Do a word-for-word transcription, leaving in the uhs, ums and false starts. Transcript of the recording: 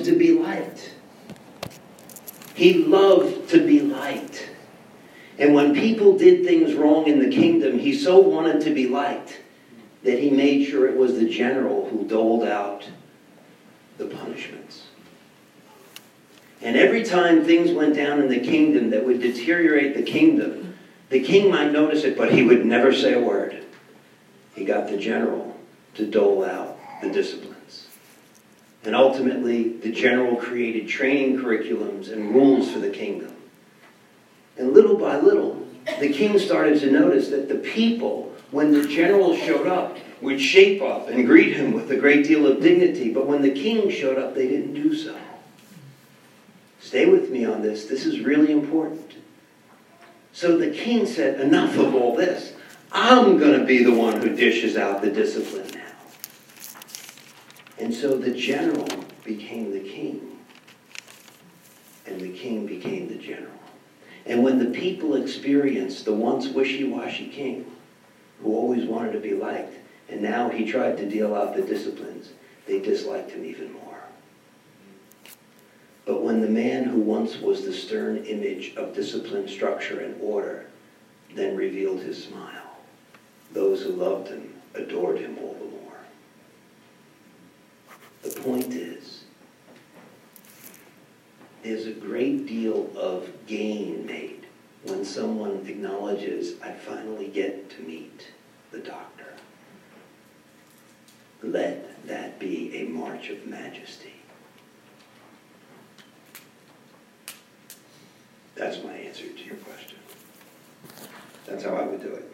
to be liked. He loved to be liked. And when people did things wrong in the kingdom, he so wanted to be liked that he made sure it was the general who doled out the punishments. And every time things went down in the kingdom that would deteriorate the kingdom, the king might notice it, but he would never say a word. He got the general to dole out the disciplines. And ultimately, the general created training curriculums and rules for the kingdom. And little by little, the king started to notice that the people, when the general showed up, would shape up and greet him with a great deal of dignity. But when the king showed up, they didn't do so. Stay with me on this. This is really important. So the king said, enough of all this. I'm going to be the one who dishes out the discipline now. And so the general became the king. And the king became the general. And when the people experienced the once wishy-washy king, who always wanted to be liked, and now he tried to deal out the disciplines, they disliked him even more. But when the man who once was the stern image of discipline, structure, and order then revealed his smile, those who loved him adored him all the more. The point is, there's a great deal of gain made when someone acknowledges, I finally get to meet the doctor. Let that be a march of majesty. That's my answer to your question. That's how I would do it.